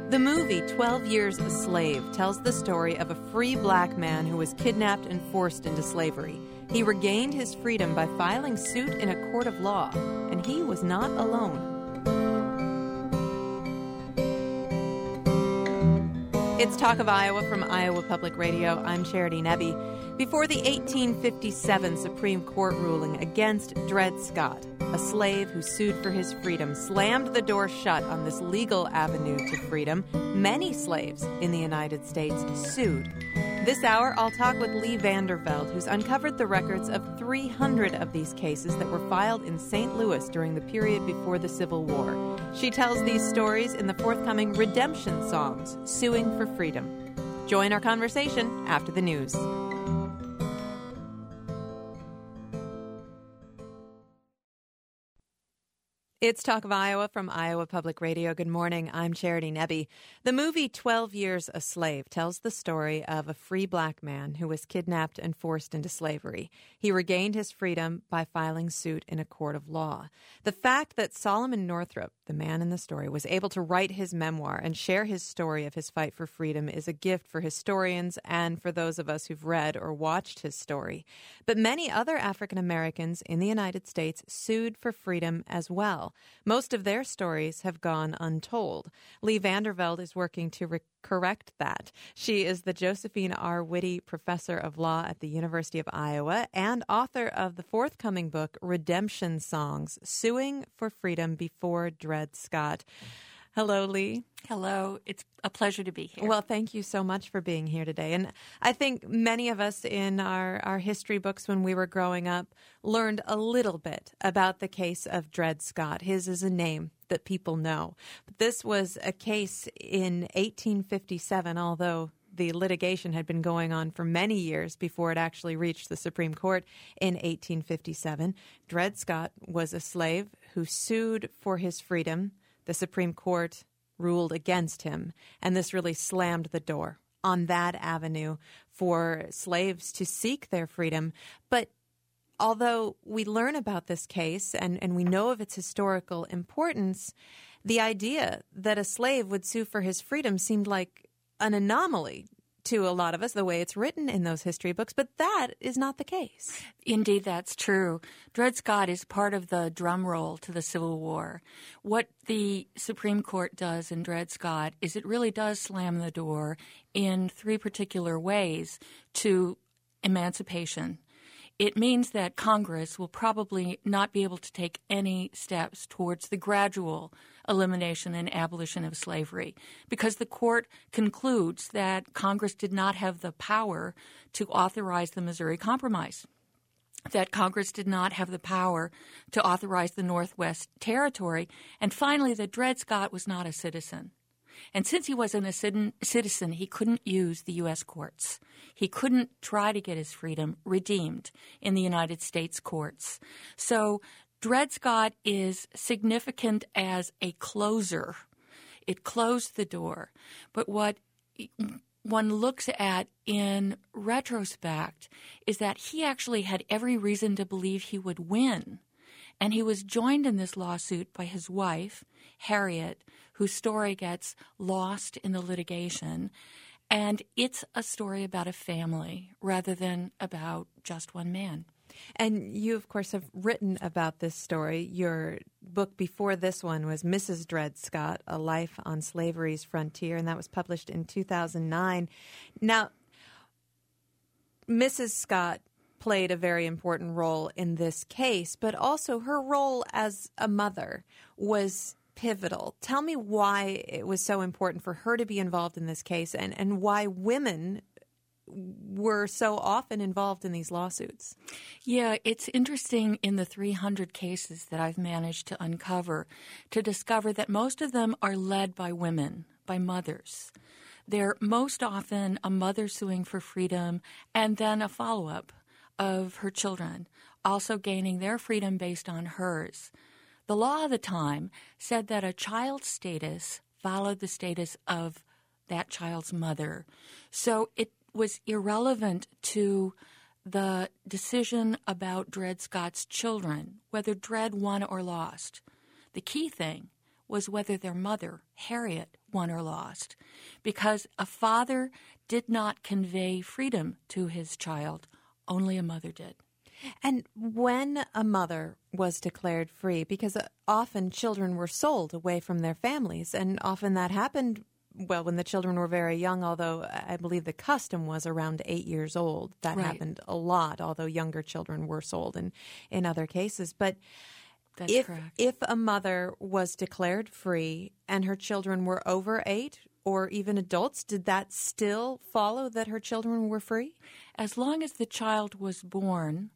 The movie 12 Years a Slave tells the story of a free black man who was kidnapped and forced into slavery. He regained his freedom by filing suit in a court of law, and he was not alone. It's Talk of Iowa from Iowa Public Radio. I'm Charity Nebbe. Before the 1857 Supreme Court ruling against Dred Scott, a slave who sued for his freedom, slammed the door shut on this legal avenue to freedom, many slaves in the United States sued. This hour, I'll talk with Lee Vandervelde, who's uncovered the records of 300 of these cases that were filed in St. Louis during the period before the Civil War. She tells these stories in the forthcoming Redemption Songs, Suing for Freedom. Join our conversation after the news. It's Talk of Iowa from Iowa Public Radio. Good morning. I'm Charity Nebbe. The movie 12 Years a Slave tells the story of a free black man who was kidnapped and forced into slavery. He regained his freedom by filing suit in a court of law. The fact that Solomon Northup, the man in the story, was able to write his memoir and share his story of his fight for freedom is a gift for historians and for those of us who've read or watched his story. But many other African Americans in the United States sued for freedom as well. Most of their stories have gone untold. Lee Vandervelde is working to correct that. She is the Josephine R. Witte Professor of Law at the University of Iowa and author of the forthcoming book, Redemption Songs, Suing for Freedom Before Dred Scott. Hello, Lee. Hello. It's a pleasure to be here. Well, thank you so much for being here today. And I think many of us in our history books when we were growing up learned a little bit about the case of Dred Scott. His is a name that people know. But this was a case in 1857, although the litigation had been going on for many years before it actually reached the Supreme Court in 1857. Dred Scott was a slave who sued for his freedom. The Supreme Court ruled against him, and this really slammed the door on that avenue for slaves to seek their freedom. But although we learn about this case and we know of its historical importance, the idea that a slave would sue for his freedom seemed like an anomaly to a lot of us, the way it's written in those history books, but that is not the case. Indeed, that's true. Dred Scott is part of the drum roll to the Civil War. What the Supreme Court does in Dred Scott is it really does slam the door in three particular ways to emancipation. It means that Congress will probably not be able to take any steps towards the gradual elimination and abolition of slavery because the court concludes that Congress did not have the power to authorize the Missouri Compromise, that Congress did not have the power to authorize the Northwest Territory, and finally that Dred Scott was not a citizen. And since he wasn't a citizen, he couldn't use the U.S. courts. He couldn't try to get his freedom redeemed in the United States courts. So Dred Scott is significant as a closer. It closed the door. But what one looks at in retrospect is that he actually had every reason to believe he would win. And he was joined in this lawsuit by his wife, Harriet, whose story gets lost in the litigation. And it's a story about a family rather than about just one man. And you, of course, have written about this story. Your book before this one was Mrs. Dred Scott, A Life on Slavery's Frontier, and that was published in 2009. Now, Mrs. Scott played a very important role in this case, but also her role as a mother was pivotal. Tell me why it was so important for her to be involved in this case and why women were so often involved in these lawsuits. Yeah, it's interesting in the 300 cases that I've managed to uncover to discover that most of them are led by women, by mothers. They're most often a mother suing for freedom and then a follow-up of her children, also gaining their freedom based on hers. The law of the time said that a child's status followed the status of that child's mother. So it was irrelevant to the decision about Dred Scott's children, whether Dred won or lost. The key thing was whether their mother, Harriet, won or lost, because a father did not convey freedom to his child, only a mother did. And when a mother was declared free, because often children were sold away from their families, and often that happened, well, when the children were very young, although I believe the custom was around 8 years old. That Right. happened a lot, although younger children were sold in other cases. But That's correct. if a mother was declared free and her children were over 8 or even adults, did that still follow that her children were free? As long as the child was born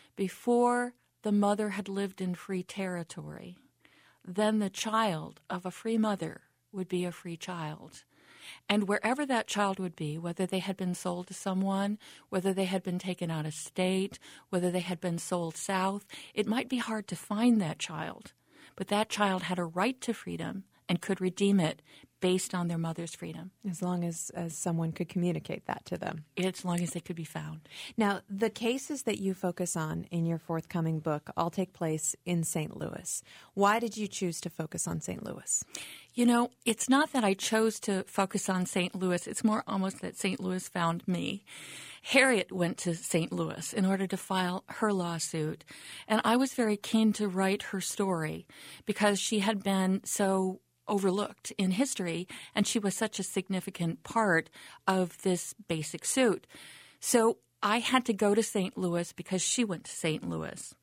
before the mother had lived in free territory, then the child of a free mother would be a free child. And wherever that child would be, whether they had been sold to someone, whether they had been taken out of state, whether they had been sold south, it might be hard to find that child. But that child had a right to freedom and could redeem it based on their mother's freedom. As long as someone could communicate that to them. As long as they could be found. Now, the cases that you focus on in your forthcoming book all take place in St. Louis. Why did you choose to focus on St. Louis? You know, it's not that I chose to focus on St. Louis. It's more almost that St. Louis found me. Harriet went to St. Louis in order to file her lawsuit, and I was very keen to write her story because she had been so overlooked in history, and she was such a significant part of this basic suit. So I had to go to St. Louis because she went to St. Louis.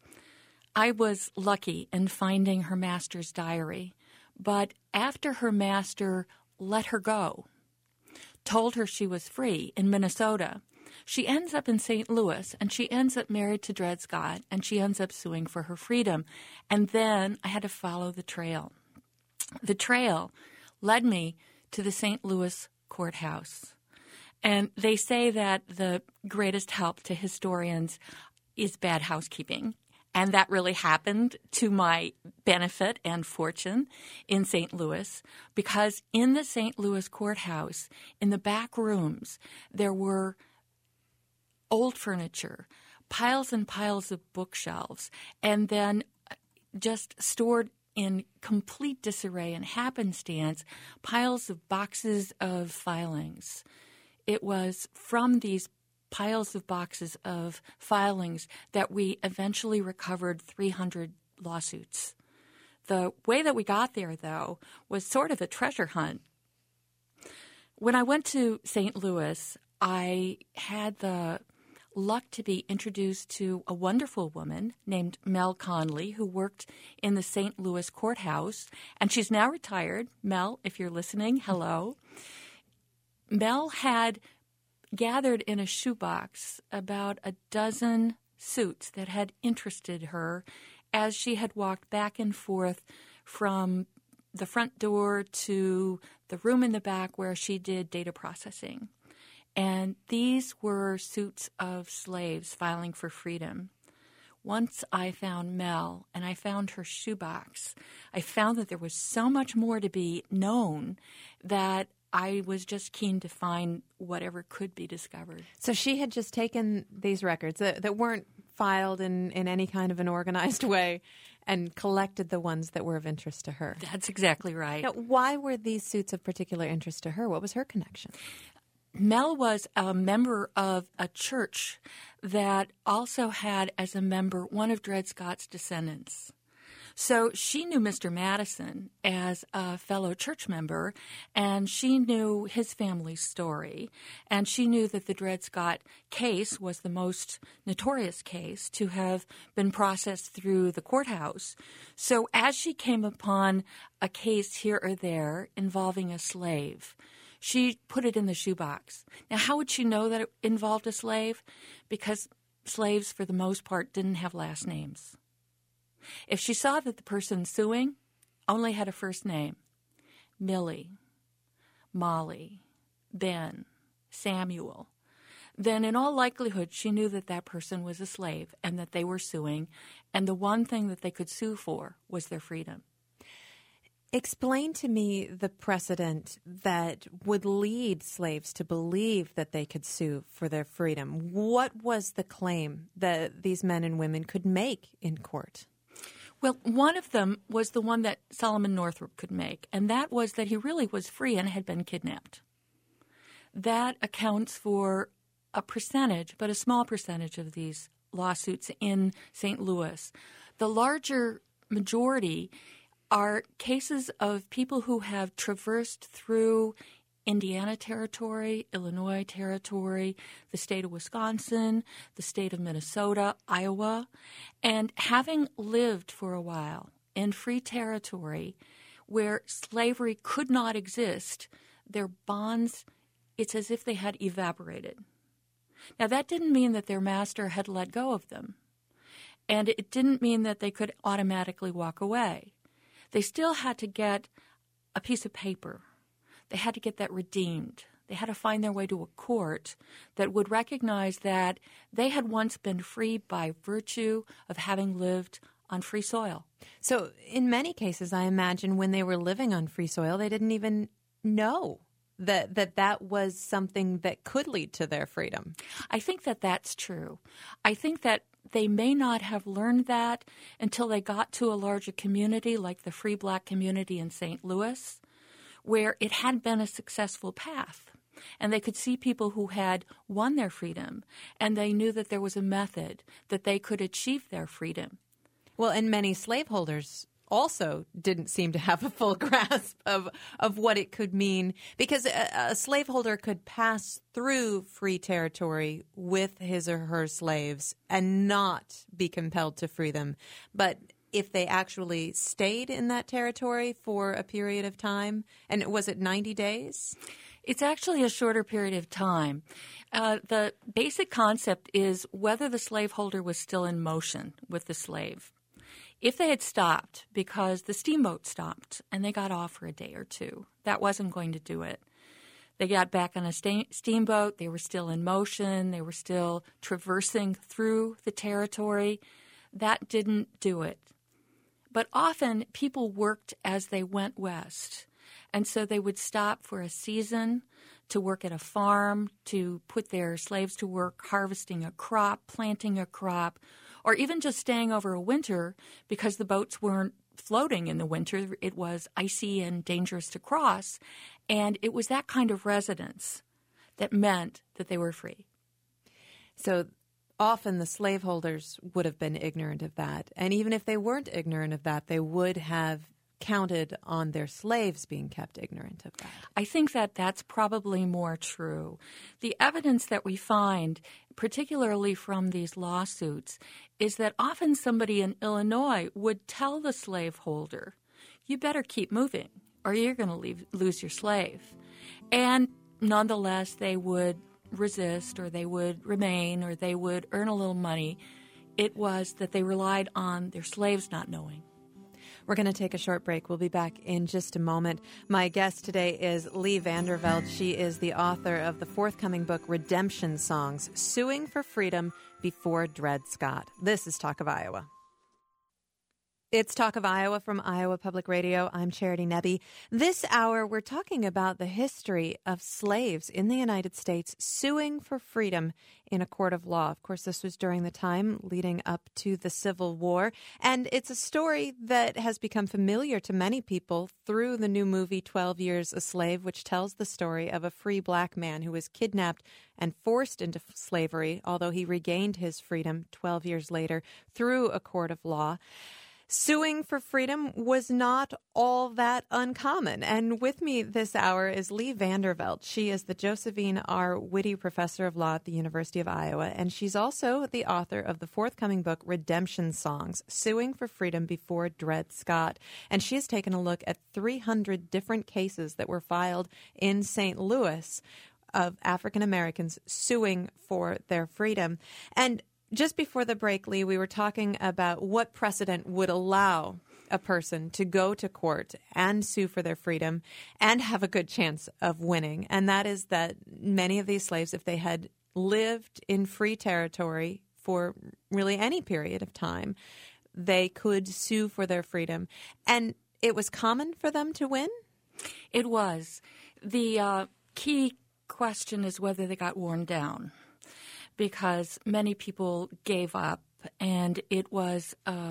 I was lucky in finding her master's diary, but after her master let her go, told her she was free in Minnesota, she ends up in St. Louis, and she ends up married to Dred Scott, and she ends up suing for her freedom. And then I had to follow the trail. The trail led me to the St. Louis courthouse. And they say that the greatest help to historians is bad housekeeping. And that really happened to my benefit and fortune in St. Louis, because in the St. Louis courthouse, in the back rooms, there were old furniture, piles and piles of bookshelves, and then just stored in complete disarray and happenstance, piles of boxes of filings. It was from these piles of boxes of filings that we eventually recovered 300 lawsuits. The way that we got there, though, was sort of a treasure hunt. When I went to St. Louis, I had the luck to be introduced to a wonderful woman named Mel Conley, who worked in the St. Louis courthouse, and she's now retired. Mel, if you're listening, hello. Mel had gathered in a shoebox about a dozen suits that had interested her as she had walked back and forth from the front door to the room in the back where she did data processing. And these were suits of slaves filing for freedom. Once I found Mel and I found her shoebox, I found that there was so much more to be known that I was just keen to find whatever could be discovered. So she had just taken these records that weren't filed in any kind of an organized way and collected the ones that were of interest to her. That's exactly right. Now, why were these suits of particular interest to her? What was her connection? Mel was a member of a church that also had as a member one of Dred Scott's descendants. So she knew Mr. Madison as a fellow church member, and she knew his family's story, and she knew that the Dred Scott case was the most notorious case to have been processed through the courthouse. So as she came upon a case here or there involving a slave, she put it in the shoebox. Now, how would she know that it involved a slave? Because slaves, for the most part, didn't have last names. If she saw that the person suing only had a first name, Millie, Molly, Ben, Samuel, then in all likelihood she knew that that person was a slave and that they were suing, and the one thing that they could sue for was their freedom. Explain to me the precedent that would lead slaves to believe that they could sue for their freedom. What was the claim that these men and women could make in court? Well, one of them was the one that Solomon Northup could make, and that was that he really was free and had been kidnapped. That accounts for a percentage, but a small percentage of these lawsuits in St. Louis. The larger majority are cases of people who have traversed through Indiana Territory, Illinois Territory, the state of Wisconsin, the state of Minnesota, Iowa, and having lived for a while in free territory where slavery could not exist, their bonds, it's as if they had evaporated. Now, that didn't mean that their master had let go of them, and it didn't mean that they could automatically walk away. They still had to get a piece of paper. They had to get that redeemed. They had to find their way to a court that would recognize that they had once been free by virtue of having lived on free soil. So in many cases, I imagine when they were living on free soil, they didn't even know that was something that could lead to their freedom. I think that that's true. I think that they may not have learned that until they got to a larger community like the free black community in St. Louis, where it had been a successful path. And they could see people who had won their freedom, and they knew that there was a method that they could achieve their freedom. Well, and many slaveholders also didn't seem to have a full grasp of what it could mean, because a slaveholder could pass through free territory with his or her slaves and not be compelled to free them. But if they actually stayed in that territory for a period of time, and was it 90 days? It's actually a shorter period of time. The basic concept is whether the slaveholder was still in motion with the slave. If they had stopped because the steamboat stopped and they got off for a day or two, that wasn't going to do it. They got back on a steamboat. They were still in motion. They were still traversing through the territory. That didn't do it. But often people worked as they went west. And so they would stop for a season to work at a farm, to put their slaves to work harvesting a crop, planting a crop, or even just staying over a winter because the boats weren't floating in the winter. It was icy and dangerous to cross. And it was that kind of residence that meant that they were free. So often the slaveholders would have been ignorant of that. And even if they weren't ignorant of that, they would have counted on their slaves being kept ignorant of that. I think that that's probably more true. The evidence that we find, particularly from these lawsuits, is that often somebody in Illinois would tell the slaveholder, you better keep moving or you're going to lose your slave. And nonetheless, they would resist, or they would remain, or they would earn a little money. It was that they relied on their slaves not knowing. We're going to take a short break. We'll be back in just a moment. My guest today is Lee Vandervelde. She is the author of the forthcoming book, Redemption Songs, Suing for Freedom Before Dred Scott. This is Talk of Iowa. It's Talk of Iowa from Iowa Public Radio. I'm Charity Nebbe. This hour, we're talking about the history of slaves in the United States suing for freedom in a court of law. Of course, this was during the time leading up to the Civil War, and it's a story that has become familiar to many people through the new movie 12 Years a Slave, which tells the story of a free black man who was kidnapped and forced into slavery, although he regained his freedom 12 years later through a court of law. Suing for freedom was not all that uncommon. And with me this hour is Lee Vandervelde. She is the Josephine R. Whitty Professor of Law at the University of Iowa, and she's also the author of the forthcoming book, Redemption Songs, Suing for Freedom Before Dred Scott. And she has taken a look at 300 different cases that were filed in St. Louis of African Americans suing for their freedom. And just before the break, Lee, we were talking about what precedent would allow a person to go to court and sue for their freedom and have a good chance of winning. And that is that many of these slaves, if they had lived in free territory for really any period of time, they could sue for their freedom. And it was common for them to win? It was. The key question is whether they got worn down, because many people gave up, and it was a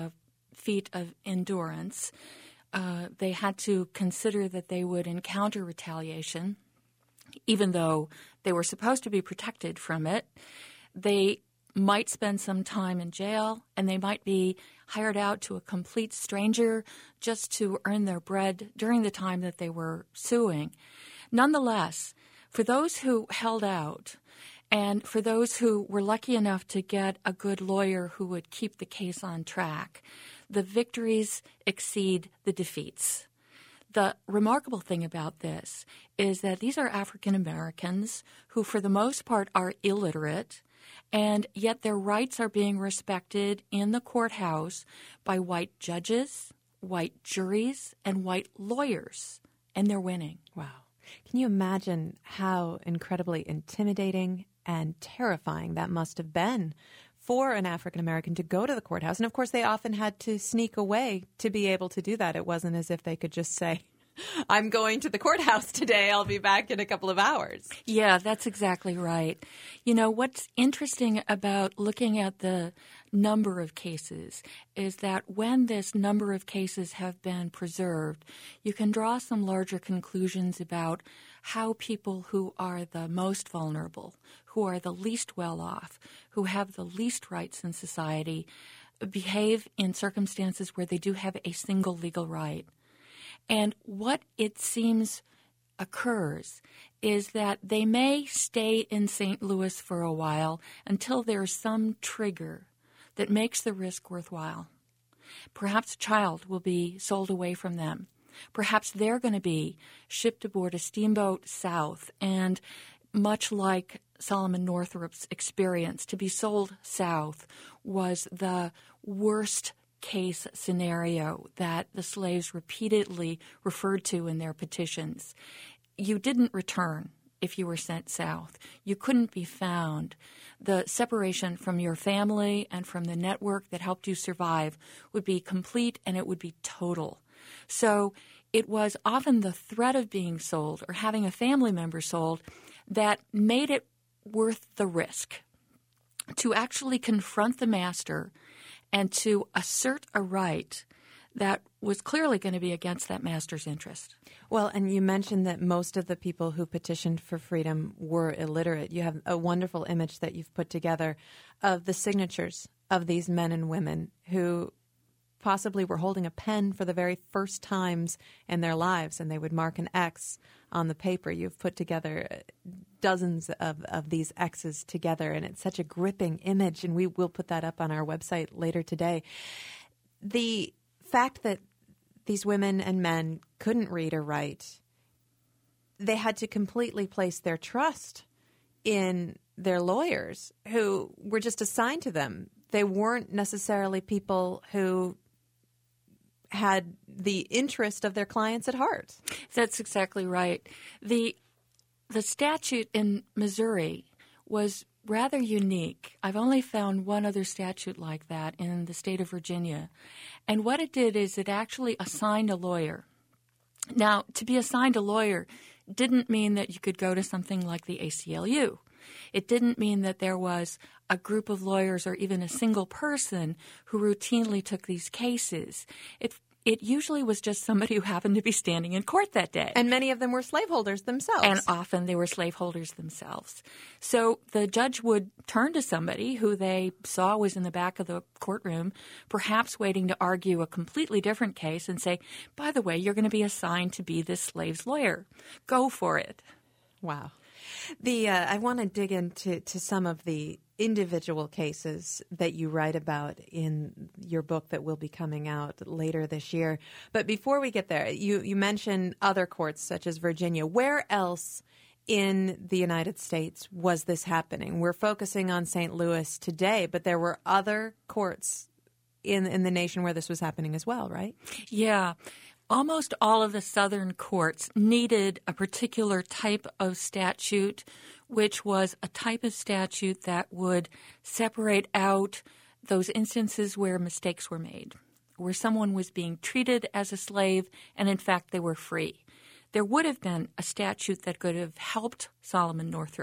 feat of endurance. They had to consider that they would encounter retaliation, even though they were supposed to be protected from it. They might spend some time in jail, and they might be hired out to a complete stranger just to earn their bread during the time that they were suing. Nonetheless, for those who held out, and for those who were lucky enough to get a good lawyer who would keep the case on track, the victories exceed the defeats. The remarkable thing about this is that these are African Americans who, for the most part, are illiterate, and yet their rights are being respected in the courthouse by white judges, white juries, and white lawyers, and they're winning. Wow. Can you imagine how incredibly intimidating and terrifying that must have been for an African American to go to the courthouse? And of course, they often had to sneak away to be able to do that. It wasn't as if they could just say, I'm going to the courthouse today. I'll be back in a couple of hours. Yeah, that's exactly right. You know, what's interesting about looking at the number of cases is that when this number of cases have been preserved, you can draw some larger conclusions about how people who are the most vulnerable, who are the least well off, who have the least rights in society, behave in circumstances where they do have a single legal right. And what it seems occurs is that they may stay in St. Louis for a while until there's some trigger that makes the risk worthwhile. Perhaps a child will be sold away from them. Perhaps they're going to be shipped aboard a steamboat south, and much like Solomon Northrop's experience, to be sold south was the worst case scenario that the slaves repeatedly referred to in their petitions. You didn't return if you were sent south. You couldn't be found. The separation from your family and from the network that helped you survive would be complete, and it would be total. So it was often the threat of being sold or having a family member sold that made it worth the risk to actually confront the master and to assert a right that was clearly going to be against that master's interest. Well, and you mentioned that most of the people who petitioned for freedom were illiterate. You have a wonderful image that you've put together of the signatures of these men and women who possibly were holding a pen for the very first times in their lives, and they would mark an X on the paper. You've put together dozens of these X's together, and it's such a gripping image, and we will put that up on our website later today. The fact that these women and men couldn't read or write, they had to completely place their trust in their lawyers who were just assigned to them. They weren't necessarily people who had the interest of their clients at heart. That's exactly right. The statute in Missouri was rather unique. I've only found one other statute like that in the state of Virginia. And what it did is it actually assigned a lawyer. Now, to be assigned a lawyer didn't mean that you could go to something like the ACLU. It didn't mean that there was a group of lawyers or even a single person who routinely took these cases. It usually was just somebody who happened to be standing in court that day. And many of them were slaveholders themselves. And often they were slaveholders themselves. So the judge would turn to somebody who they saw was in the back of the courtroom, perhaps waiting to argue a completely different case, and say, by the way, you're going to be assigned to be this slave's lawyer. Go for it. Wow. I want to dig into some of the individual cases that you write about in your book that will be coming out later this year. But before we get there, you mentioned other courts such as Virginia. Where else in the United States was this happening? We're focusing on St. Louis today, but there were other courts in the nation where this was happening as well, right? Yeah. Almost all of the southern courts needed a particular type of statute, which was a type of statute that would separate out those instances where mistakes were made, where someone was being treated as a slave and, in fact, they were free. There would have been a statute that could have helped Solomon Northrop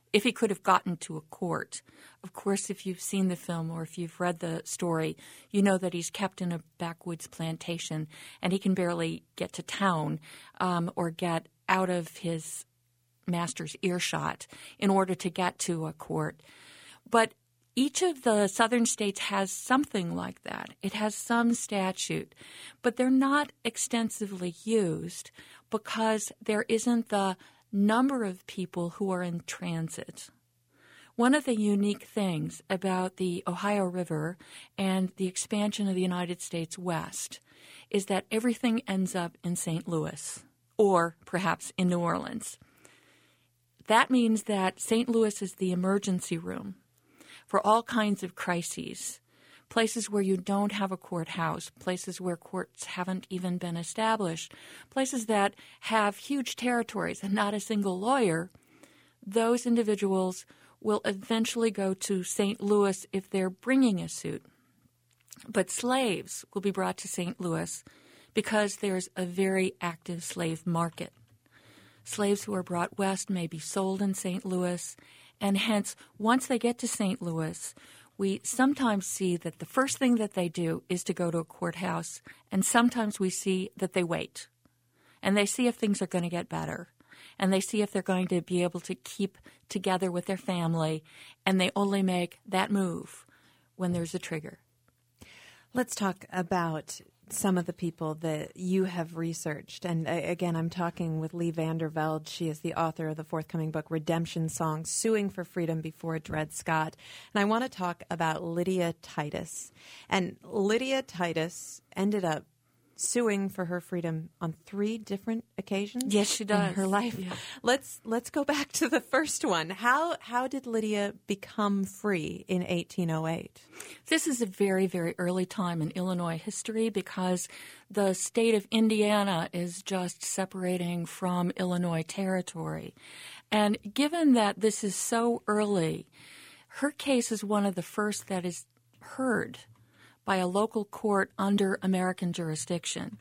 if he could have gotten to a court. Of course, if you've seen the film or if you've read the story, you know that he's kept in a backwoods plantation and he can barely get to town or get out of his master's earshot in order to get to a court. But each of the southern states has something like that. It has some statute, but they're not extensively used because there isn't the number of people who are in transit. One of the unique things about the Ohio River and the expansion of the United States west is that everything ends up in St. Louis or perhaps in New Orleans. That means that St. Louis is the emergency room for all kinds of crises, places where you don't have a courthouse, places where courts haven't even been established, places that have huge territories and not a single lawyer. Those individuals will eventually go to St. Louis if they're bringing a suit. But slaves will be brought to St. Louis because there's a very active slave market. Slaves who are brought west may be sold in St. Louis, and hence, once they get to St. Louis, we sometimes see that the first thing that they do is to go to a courthouse, and sometimes we see that they wait. And they see if things are going to get better, and they see if they're going to be able to keep together with their family, and they only make that move when there's a trigger. Let's talk about some of the people that you have researched. And again, I'm talking with Lee Vandervelde. She is the author of the forthcoming book, Redemption Song, Suing for Freedom Before Dred Scott. And I want to talk about Lydia Titus. And Lydia Titus ended up suing for her freedom on 3 different occasions. Yes, she does. In her life. Yeah. Let's go back to the first one. How did Lydia become free in 1808? This is a very, very early time in Illinois history because the state of Indiana is just separating from Illinois territory. And given that this is so early, her case is one of the first that is heard by a local court under American jurisdiction.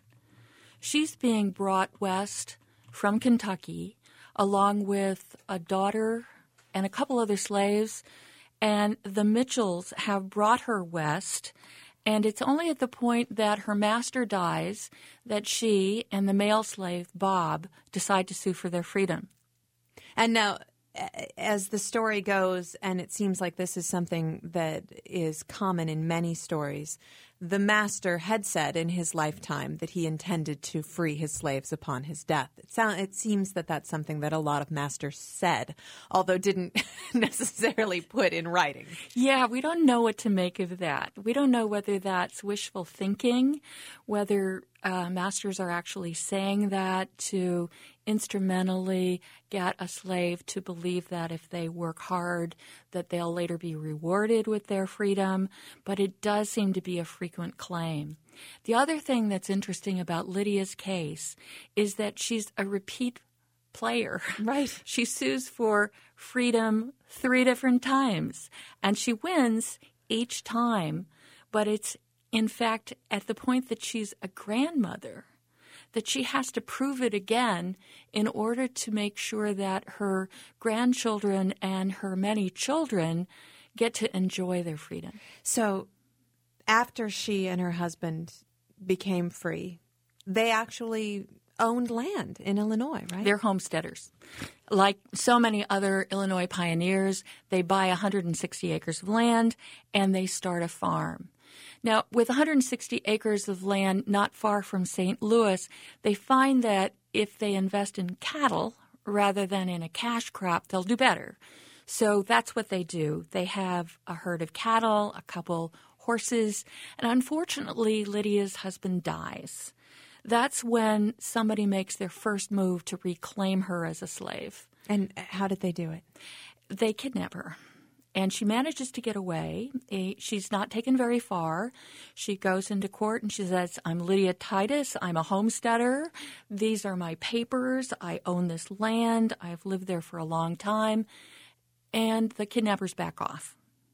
She's being brought west from Kentucky along with a daughter and a couple other slaves, and the Mitchells have brought her west, and it's only at the point that her master dies that she and the male slave, Bob, decide to sue for their freedom. And now, as the story goes, and it seems like this is something that is common in many stories, the master had said in his lifetime that he intended to free his slaves upon his death. It seems that that's something that a lot of masters said, although didn't necessarily put in writing. Yeah, we don't know what to make of that. We don't know whether that's wishful thinking, whether masters are actually saying that to instrumentally get a slave to believe that if they work hard, that they'll later be rewarded with their freedom. But it does seem to be a frequent claim. The other thing that's interesting about Lydia's case is that she's a repeat player. Right. She sues for freedom 3 different times, and she wins each time, but it's in fact at the point that she's a grandmother that she has to prove it again in order to make sure that her grandchildren and her many children get to enjoy their freedom. So after she and her husband became free, they actually owned land in Illinois, right? They're homesteaders. Like so many other Illinois pioneers, they buy 160 acres of land and they start a farm. Now, with 160 acres of land not far from St. Louis, they find that if they invest in cattle rather than in a cash crop, they'll do better. So that's what they do. They have a herd of cattle, a couple horses, and unfortunately, Lydia's husband dies. That's when somebody makes their first move to reclaim her as a slave. And how did they do it? They kidnap her. And she manages to get away. She's not taken very far. She goes into court and she says, I'm Lydia Titus. I'm a homesteader. These are my papers. I own this land. I've lived there for a long time. And the kidnappers back off.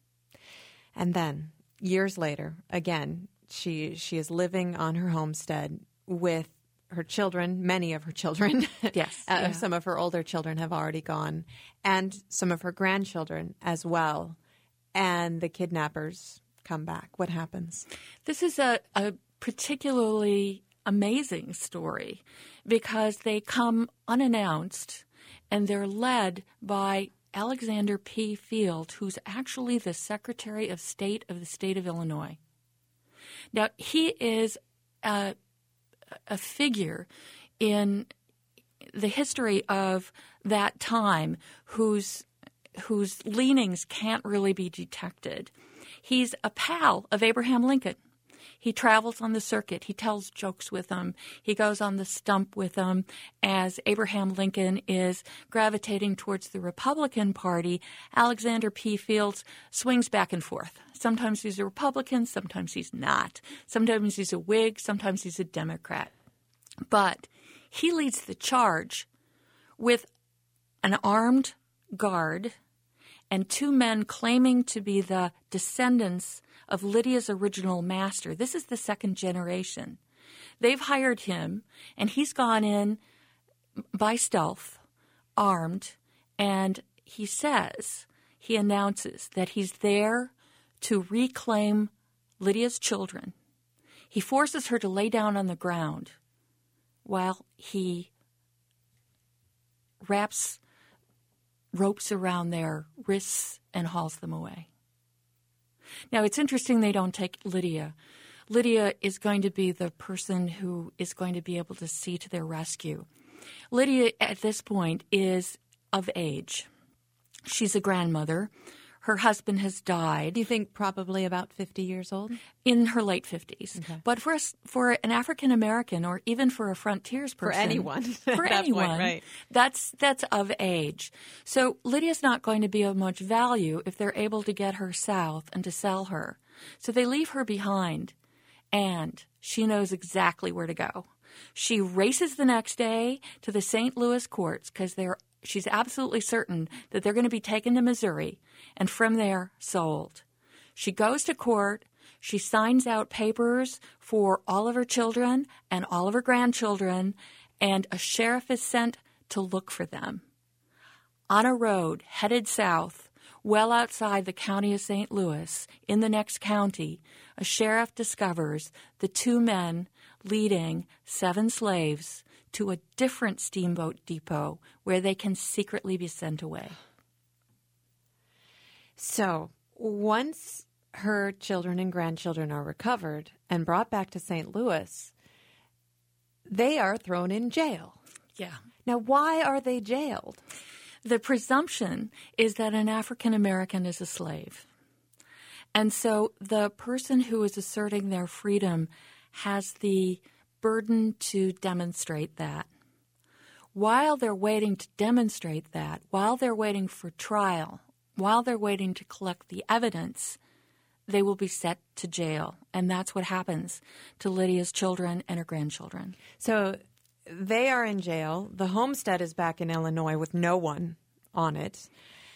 And then, years later, again, she is living on her homestead with her children, many of her children. Yes. Some of her older children have already gone, and some of her grandchildren as well. And the kidnappers come back. What happens? This is a particularly amazing story because they come unannounced, and they're led by Alexander P. Field, who's actually the Secretary of State of the state of Illinois. Now, he is a figure in the history of that time whose leanings can't really be detected. He's a pal of Abraham Lincoln. He travels on the circuit. He tells jokes with him. He goes on the stump with him as Abraham Lincoln is gravitating towards the Republican Party. Alexander P. Fields swings back and forth. Sometimes he's a Republican, sometimes he's not. Sometimes he's a Whig, sometimes he's a Democrat. But he leads the charge with an armed guard and two men claiming to be the descendants of Lydia's original master. This is the second generation. They've hired him, and he's gone in by stealth, armed, and he announces that he's there to reclaim Lydia's children. He forces her to lay down on the ground while he wraps ropes around their wrists and hauls them away. Now, it's interesting they don't take Lydia. Lydia is going to be the person who is going to be able to see to their rescue. Lydia, at this point, is of age. She's a grandmother. Her husband has died. You think probably about 50 years old? In her late 50s. Okay. But for an African-American or even for a frontiers person. For anyone. For at that anyone. Point, right. That's of age. So Lydia's not going to be of much value if they're able to get her south and to sell her. So they leave her behind, and she knows exactly where to go. She races the next day to the St. Louis courts because she's absolutely certain that they're going to be taken to Missouri and from there sold. She goes to court. She signs out papers for all of her children and all of her grandchildren, and a sheriff is sent to look for them. On a road headed south, well outside the county of St. Louis, in the next county, a sheriff discovers the two men leading 7 slaves to a different steamboat depot where they can secretly be sent away. So once her children and grandchildren are recovered and brought back to St. Louis, they are thrown in jail. Yeah. Now, why are they jailed? The presumption is that an African American is a slave. And so the person who is asserting their freedom has the burden to demonstrate that. While they're waiting to demonstrate that, while they're waiting for trial, while they're waiting to collect the evidence, they will be set to jail. And that's what happens to Lydia's children and her grandchildren. So they are in jail. The homestead is back in Illinois with no one on it.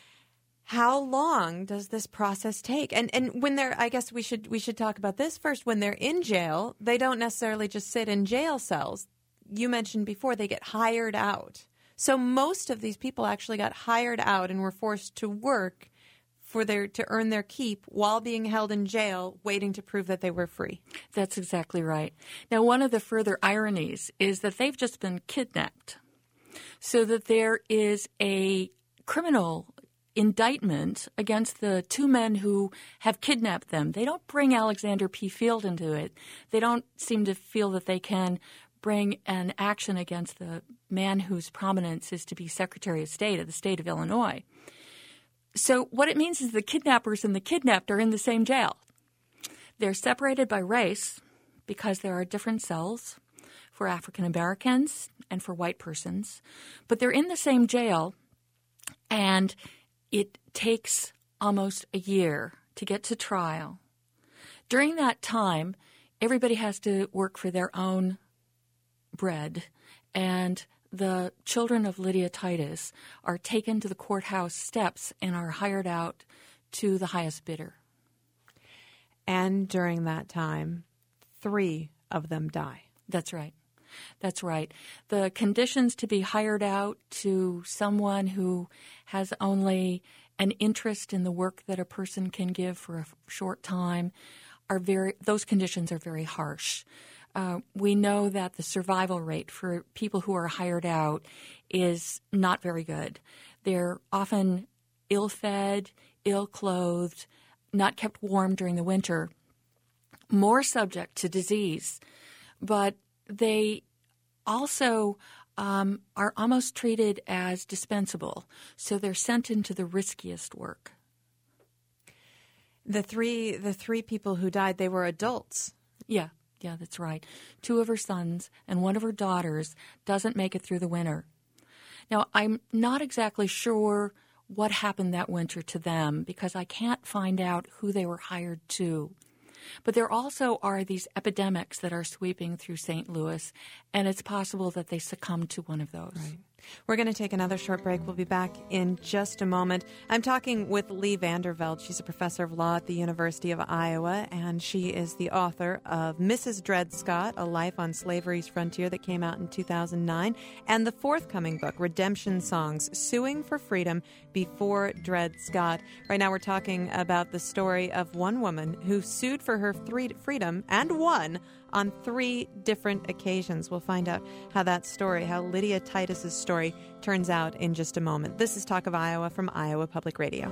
How long does this process take? And when they're, I guess we should talk about this first. When they're in jail, they don't necessarily just sit in jail cells. You mentioned before they get hired out. So most of these people actually got hired out and were forced to work to earn their keep while being held in jail, waiting to prove that they were free. That's exactly right. Now, one of the further ironies is that they've just been kidnapped, so that there is a criminal indictment against the two men who have kidnapped them. They don't bring Alexander P. Field into it. They don't seem to feel that they can bring an action against the man whose prominence is to be Secretary of State of the state of Illinois. So what it means is the kidnappers and the kidnapped are in the same jail. They're separated by race because there are different cells for African Americans and for white persons, but they're in the same jail, and it takes almost a year to get to trial. During that time, everybody has to work for their own bread, and the children of Lydia Titus are taken to the courthouse steps and are hired out to the highest bidder. And during that time, 3 of them die. That's right. That's right. The conditions to be hired out to someone who has only an interest in the work that a person can give for a short time those conditions are very harsh. We know that the survival rate for people who are hired out is not very good. They're often ill-fed, ill-clothed, not kept warm during the winter, more subject to disease, but they also are almost treated as dispensable, so they're sent into the riskiest work. The three people who died, they were adults. Yeah, that's right. 2 of her sons and 1 of her daughters doesn't make it through the winter. Now, I'm not exactly sure what happened that winter to them because I can't find out who they were hired to. But there also are these epidemics that are sweeping through St. Louis, and it's possible that they succumbed to one of those. Right. We're going to take another short break. We'll be back in just a moment. I'm talking with Lee Vandervelde. She's a professor of law at the University of Iowa, and she is the author of Mrs. Dred Scott, A Life on Slavery's Frontier, that came out in 2009, and the forthcoming book, Redemption Songs, Suing for Freedom Before Dred Scott. Right now we're talking about the story of one woman who sued for her freedom and won on 3 different occasions. We'll find out how Lydia Titus's story turns out in just a moment. This is Talk of Iowa from Iowa Public Radio.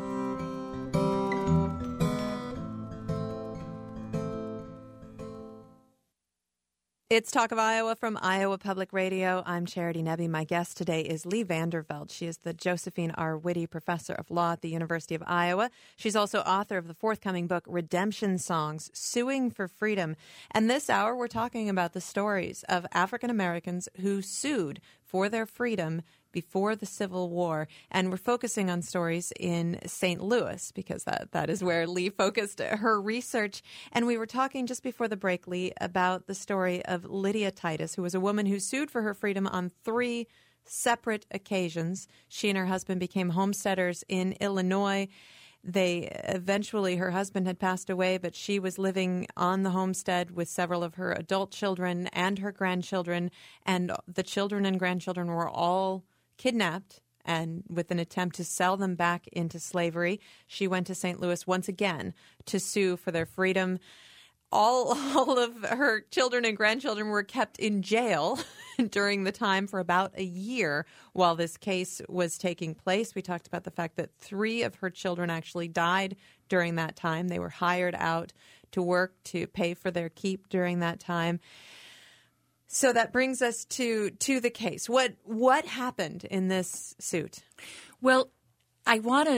It's Talk of Iowa from Iowa Public Radio. I'm Charity Nebbe. My guest today is Lee Vandervelde. She is the Josephine R. Whitty Professor of Law at the University of Iowa. She's also author of the forthcoming book, Redemption Songs, Suing for Freedom. And this hour, we're talking about the stories of African Americans who sued for their freedom before the Civil War. And we're focusing on stories in St. Louis because that is where Lee focused her research. And we were talking just before the break, Lee, about the story of Lydia Titus, who was a woman who sued for her freedom on 3 separate occasions. She and her husband became homesteaders in Illinois. Her husband had passed away, but she was living on the homestead with several of her adult children and her grandchildren. And the children and grandchildren were all kidnapped, and with an attempt to sell them back into slavery. She went to St. Louis once again to sue for their freedom. All of her children and grandchildren were kept in jail during the time for about a year while this case was taking place. We talked about the fact that 3 of her children actually died during that time. They were hired out to work to pay for their keep during that time. So that brings us to the case. What happened in this suit? Well, I want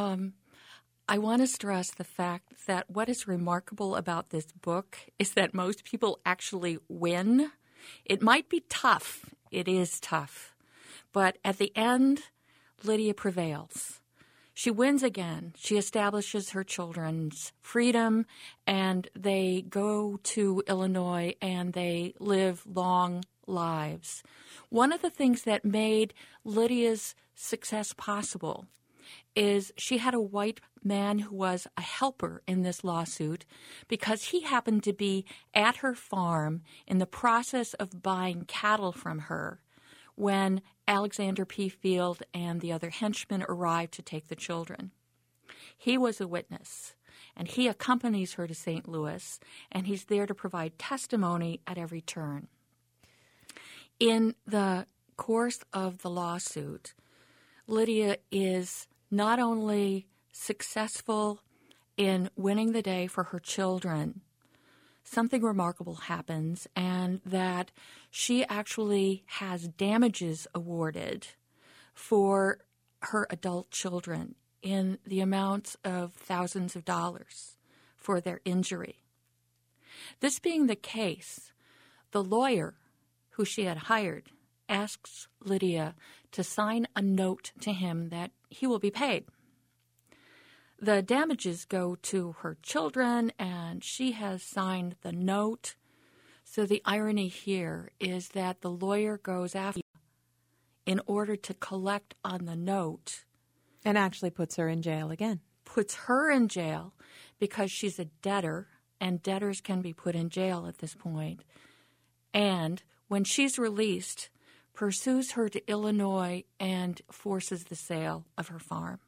to stress the fact that what is remarkable about this book is that most people actually win. It might be tough. It is tough. But at the end, Lydia prevails. She wins again. She establishes her children's freedom, and they go to Illinois, and they live long lives. One of the things that made Lydia's success possible is she had a white man who was a helper in this lawsuit because he happened to be at her farm in the process of buying cattle from her when Alexander P. Field and the other henchmen arrived to take the children. He was a witness, and he accompanies her to St. Louis, and he's there to provide testimony at every turn. In the course of the lawsuit, Lydia is not only successful in winning the day for her children, something remarkable happens, and that she actually has damages awarded for her adult children in the amounts of thousands of dollars for their injury. This being the case, the lawyer who she had hired asks Lydia to sign a note to him that he will be paid. The damages go to her children, and she has signed the note. So the irony here is that the lawyer goes after in order to collect on the note. And actually puts her in jail again. Puts her in jail because she's a debtor, and debtors can be put in jail at this point. And when she's released, pursues her to Illinois and forces the sale of her farm.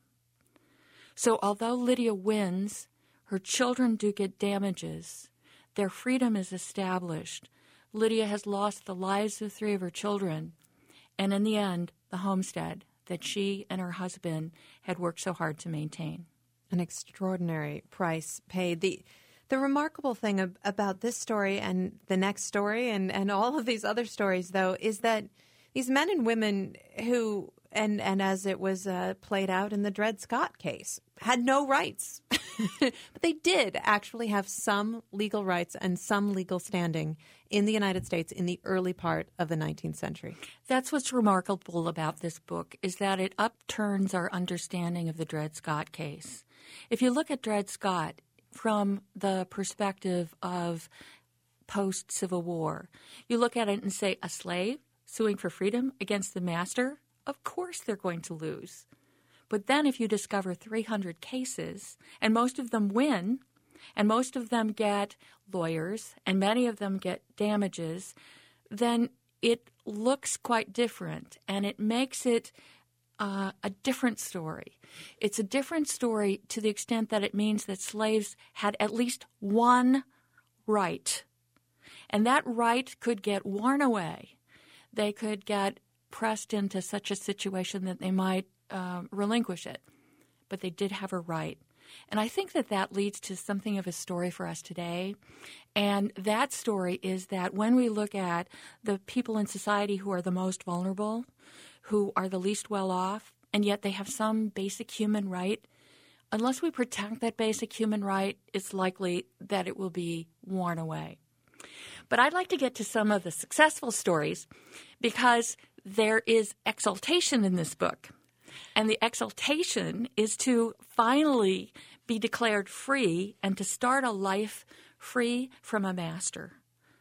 So although Lydia wins, her children do get damages. Their freedom is established. Lydia has lost the lives of 3 of her children, and in the end, the homestead that she and her husband had worked so hard to maintain. An extraordinary price paid. The remarkable thing about this story and the next story and all of these other stories, though, is that these men and women who, and as it was played out in the Dred Scott case, had no rights. But they did actually have some legal rights and some legal standing in the United States in the early part of the 19th century. That's what's remarkable about this book, is that it upturns our understanding of the Dred Scott case. If you look at Dred Scott from the perspective of post-Civil War, you look at it and say, a slave suing for freedom against the master? Of course they're going to lose. But then if you discover 300 cases, and most of them win, and most of them get lawyers, and many of them get damages, then it looks quite different, and it makes it a different story. It's a different story to the extent that it means that slaves had at least one right, and that right could get worn away. They could get pressed into such a situation that they might relinquish it. But they did have a right. And I think that leads to something of a story for us today. And that story is that when we look at the people in society who are the most vulnerable, who are the least well off, and yet they have some basic human right, unless we protect that basic human right, it's likely that it will be worn away. But I'd like to get to some of the successful stories because there is exaltation in this book. And the exaltation is to finally be declared free and to start a life free from a master.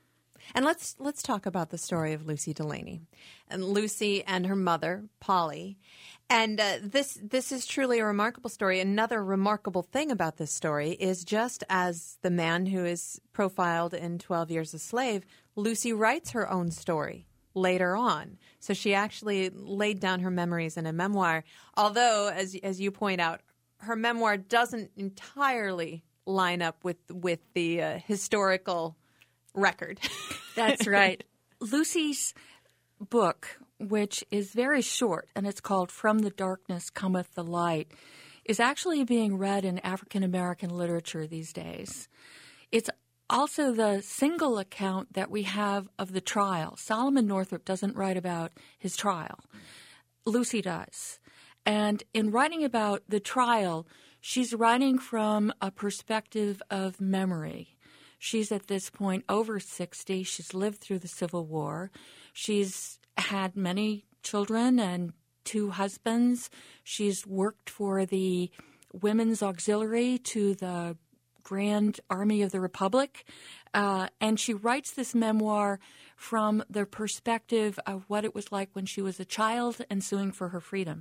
And let's talk about the story of Lucy Delaney, and Lucy and her mother, Polly. And this is truly a remarkable story. Another remarkable thing about this story is, just as the man who is profiled in 12 Years a Slave, Lucy writes her own story later on. So she actually laid down her memories in a memoir, although, as you point out, her memoir doesn't entirely line up with the historical record. That's right. Lucy's book, which is very short, and it's called From the Darkness Cometh the Light, is actually being read in African American literature these days. It's also the single account that we have of the trial. Solomon Northup doesn't write about his trial. Lucy does. And in writing about the trial, she's writing from a perspective of memory. She's at this point over 60. She's lived through the Civil War. She's had many children and 2 husbands. She's worked for the Women's Auxiliary to the Grand Army of the Republic. And she writes this memoir from the perspective of what it was like when she was a child and suing for her freedom.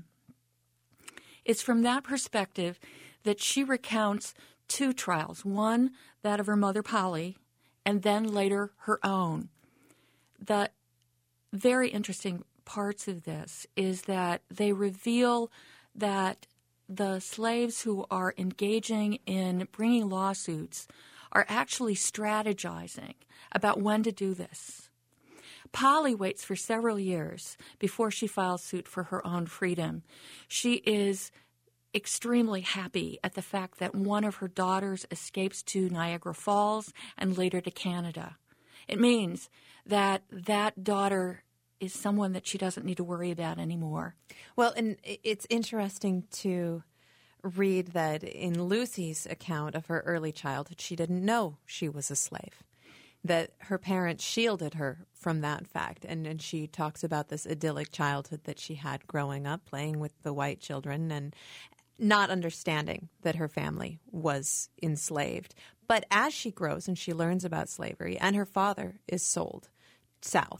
It's from that perspective that she recounts 2 trials, one, that of her mother, Polly, and then later her own. The very interesting parts of this is that they reveal that the slaves who are engaging in bringing lawsuits are actually strategizing about when to do this. Polly waits for several years before she files suit for her own freedom. She is extremely happy at the fact that one of her daughters escapes to Niagara Falls and later to Canada. It means that that daughter is someone that she doesn't need to worry about anymore. Well, and it's interesting to read that in Lucy's account of her early childhood, she didn't know she was a slave, that her parents shielded her from that fact. And she talks about this idyllic childhood that she had growing up, playing with the white children and not understanding that her family was enslaved. But as she grows and she learns about slavery and her father is sold south,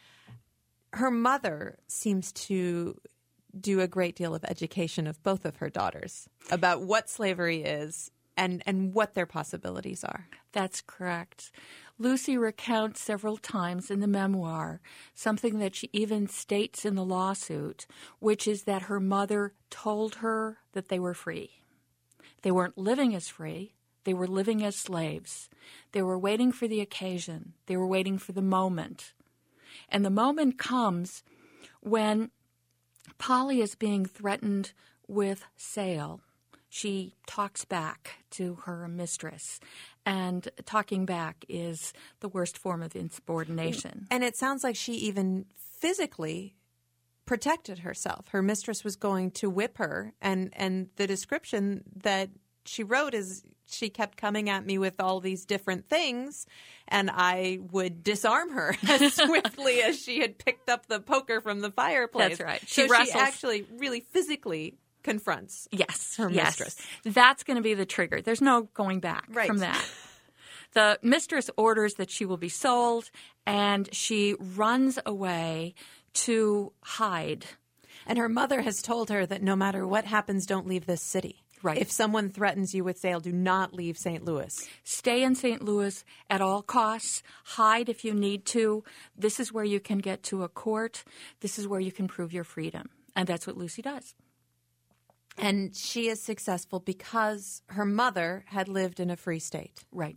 her mother seems to do a great deal of education of both of her daughters about what slavery is and what their possibilities are. That's correct. Lucy recounts several times in the memoir something that she even states in the lawsuit, which is that her mother told her that they were free. They weren't living as free. They were living as slaves. They were waiting for the occasion. They were waiting for the moment. And the moment comes when Polly is being threatened with sale. She talks back to her mistress, and talking back is the worst form of insubordination. And it sounds like she even physically protected herself. Her mistress was going to whip her, and the description that she wrote is she kept coming at me with all these different things, and I would disarm her as swiftly as she had picked up the poker from the fireplace. That's right. She actually really physically confronts her mistress. That's going to be the trigger. There's no going back from that. The mistress orders that she will be sold, and she runs away to hide. And her mother has told her that no matter what happens, don't leave this city. Right. If someone threatens you with sale, do not leave St. Louis. Stay in St. Louis at all costs. Hide if you need to. This is where you can get to a court. This is where you can prove your freedom. And that's what Lucy does. And she is successful because her mother had lived in a free state. Right.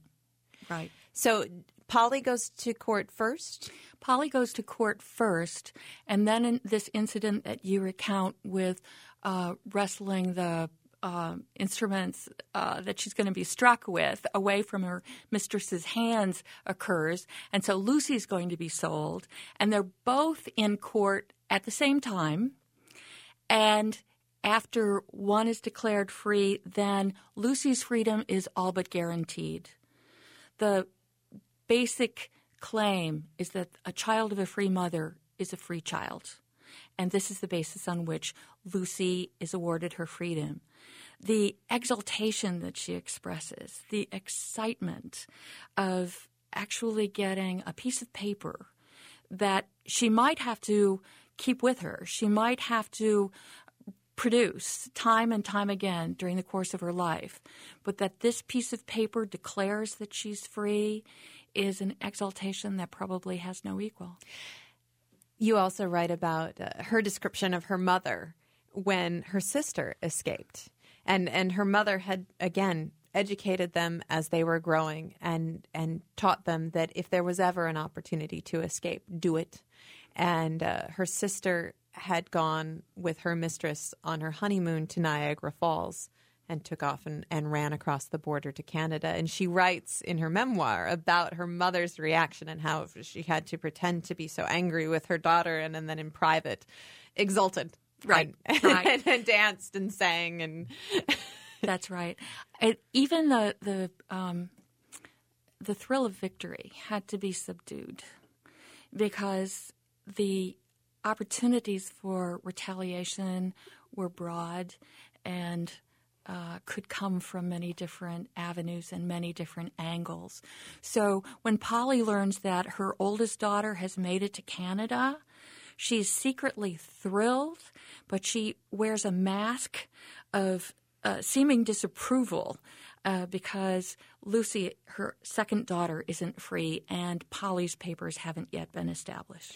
So Polly goes to court first? Polly goes to court first, and then in this incident that you recount with wrestling the instruments that she's going to be struck with away from her mistress's hands occurs. And so Lucy's going to be sold, and they're both in court at the same time. And after one is declared free, then Lucy's freedom is all but guaranteed. The basic claim is that a child of a free mother is a free child. And this is the basis on which Lucy is awarded her freedom. The exultation that she expresses, the excitement of actually getting a piece of paper that she might have to keep with her, she might have to produce time and time again during the course of her life, but that this piece of paper declares that she's free is an exaltation that probably has no equal. You also write about her description of her mother when her sister escaped. And her mother had, again, educated them as they were growing and taught them that if there was ever an opportunity to escape, do it. And her sister had gone with her mistress on her honeymoon to Niagara Falls and took off and ran across the border to Canada. And she writes in her memoir about her mother's reaction and how she had to pretend to be so angry with her daughter and then in private exulted. Right. And danced and sang. And that's right. Even the thrill of victory had to be subdued because the opportunities for retaliation were broad and could come from many different avenues and many different angles. So when Polly learns that her oldest daughter has made it to Canada, she's secretly thrilled, but she wears a mask of seeming disapproval because Lucy, her second daughter, isn't free and Polly's papers haven't yet been established.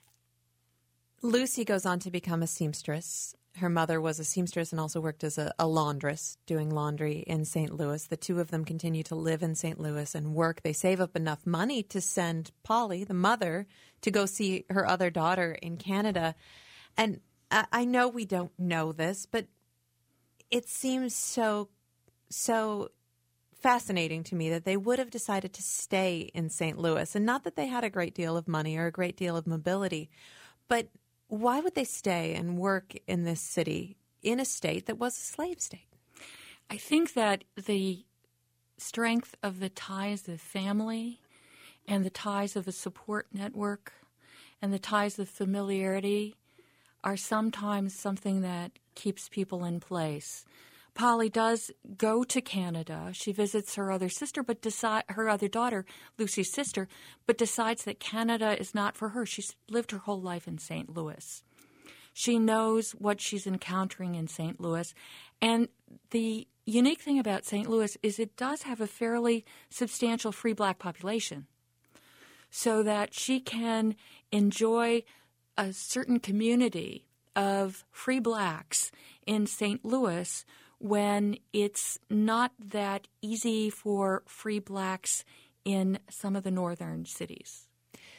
Lucy goes on to become a seamstress. Her mother was a seamstress and also worked as a laundress doing laundry in St. Louis. The two of them continue to live in St. Louis and work. They save up enough money to send Polly, the mother, to go see her other daughter in Canada. And I know we don't know this, but it seems so fascinating to me that they would have decided to stay in St. Louis. And not that they had a great deal of money or a great deal of mobility, but why would they stay and work in this city in a state that was a slave state? I think that the strength of the ties of family and the ties of a support network and the ties of familiarity are sometimes something that keeps people in place. Polly does go to Canada. She visits her other sister, her other daughter, Lucy's sister, but decides that Canada is not for her. She's lived her whole life in St. Louis. She knows what she's encountering in St. Louis, and the unique thing about St. Louis is it does have a fairly substantial free black population, so that she can enjoy a certain community of free blacks in St. Louis when it's not that easy for free blacks in some of the northern cities.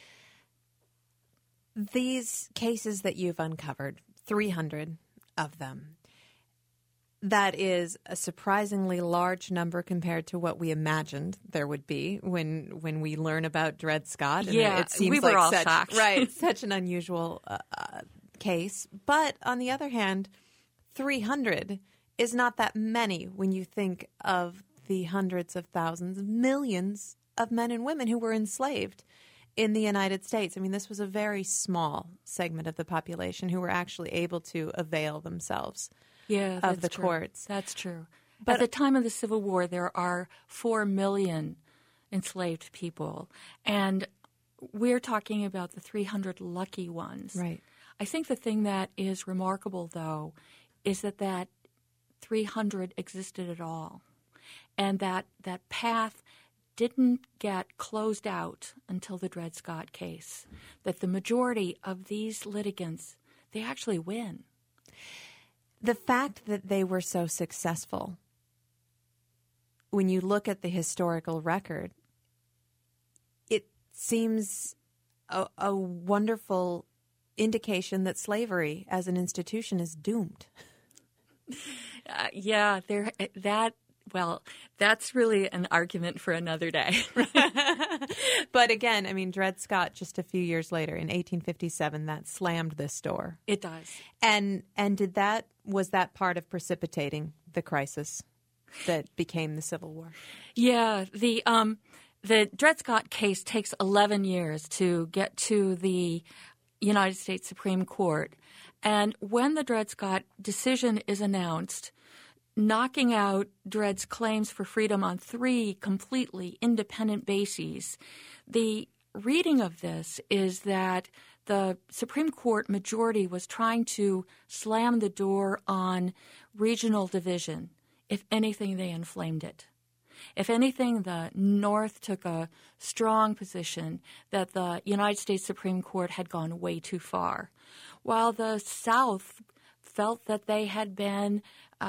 These cases that you've uncovered, 300 of them, that is a surprisingly large number compared to what we imagined there would be when we learn about Dred Scott. And yeah, it seems we were like all such, shocked. Right, such an unusual case. But on the other hand, 300 is not that many when you think of the hundreds of thousands, millions of men and women who were enslaved in the United States. I mean, this was a very small segment of the population who were actually able to avail themselves of the courts. That's true. But at the time of the Civil War, there are 4 million enslaved people, and we're talking about the 300 lucky ones. Right. I think the thing that is remarkable, though, is that 300 existed at all, and that path didn't get closed out until the Dred Scott case, that the majority of these litigants, they actually win. The fact that they were so successful, when you look at the historical record, it seems a wonderful indication that slavery as an institution is doomed. That's really an argument for another day. But again, I mean, Dred Scott, just a few years later, in 1857, that slammed this door. It does. And was that part of precipitating the crisis that became the Civil War? Yeah, the Dred Scott case takes 11 years to get to the United States Supreme Court. And when the Dred Scott decision is announced, knocking out Dred's claims for freedom on 3 completely independent bases, the reading of this is that the Supreme Court majority was trying to slam the door on regional division. If anything, they inflamed it. If anything, the North took a strong position that the United States Supreme Court had gone way too far, while the South felt that they had been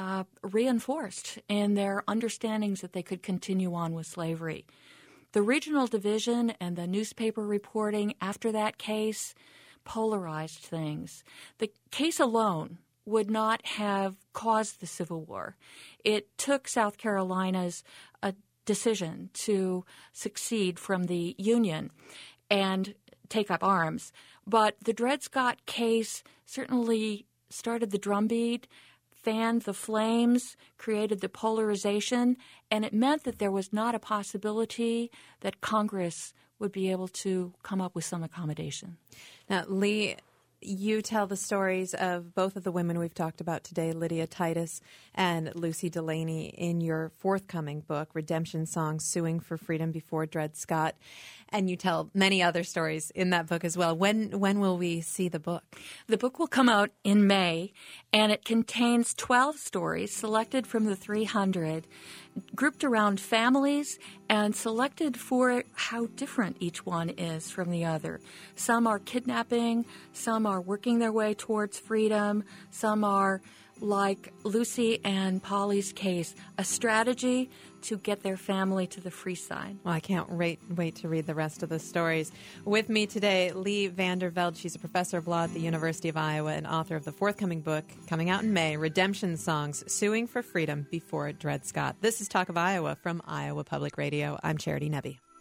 reinforced in their understandings that they could continue on with slavery. The regional division and the newspaper reporting after that case polarized things. The case alone would not have caused the Civil War. It took South Carolina's decision to succeed from the Union and take up arms. But the Dred Scott case certainly started the drumbeat, fanned the flames, created the polarization, and it meant that there was not a possibility that Congress would be able to come up with some accommodation. Now, Lee, you tell the stories of both of the women we've talked about today, Lydia Titus and Lucy Delaney, in your forthcoming book, Redemption Songs, Suing for Freedom Before Dred Scott. And you tell many other stories in that book as well. When will we see the book? The book will come out in May, and it contains 12 stories selected from the 300, grouped around families and selected for how different each one is from the other. Some are kidnapping, some are working their way towards freedom, some are, like Lucy and Polly's case, a strategy to get their family to the free side. Well, I can't wait to read the rest of the stories. With me today, Lee Vander Velde. She's a professor of law at the University of Iowa and author of the forthcoming book, coming out in May, Redemption Songs, Suing for Freedom Before Dred Scott. This is Talk of Iowa from Iowa Public Radio. I'm Charity Nebbe.